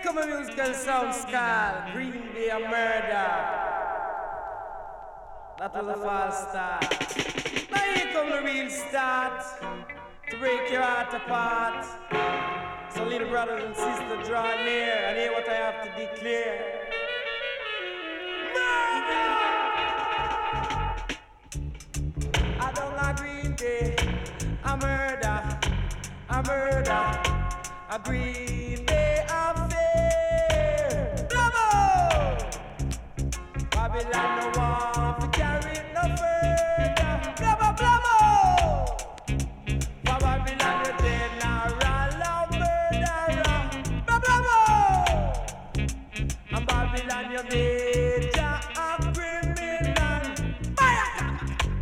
come a musical sound skull, Green Bay a murder. That was a false start. Now here come the real start, to break your heart apart. So little brothers and sisters, draw near and hear what I have to declare. I don't agree with a murder, a Green Bay affair. Bravo! Babylon no want to carry it no further. Bravo, bravo! For Babylon you dead now, roll murderer. Bravo! And Babylon you dead, a criminal. Fire!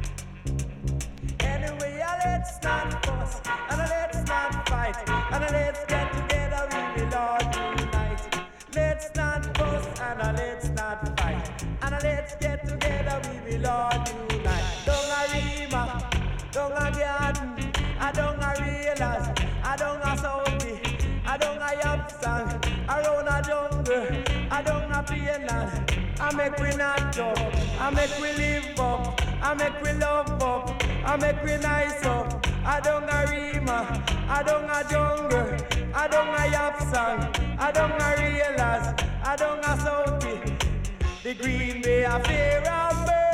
Anyway, let's not fuss, and let's not fight, and let's get together, we will all unite. Let's not fuss, and let's not fight, and let's get together, we will all unite. Don't a Rima, don't a garden, I don't a realize, I don't a Saudi, I don't a Yapsang, around a jungle, I don't a Pienland. I make we not up, I make we live up, I make we love up, I make we nice up. I don't a Rima, I don't a jungle, I don't a Yapsang, I don't a realize, I don't a Saudi. The Green Bay affair of birth.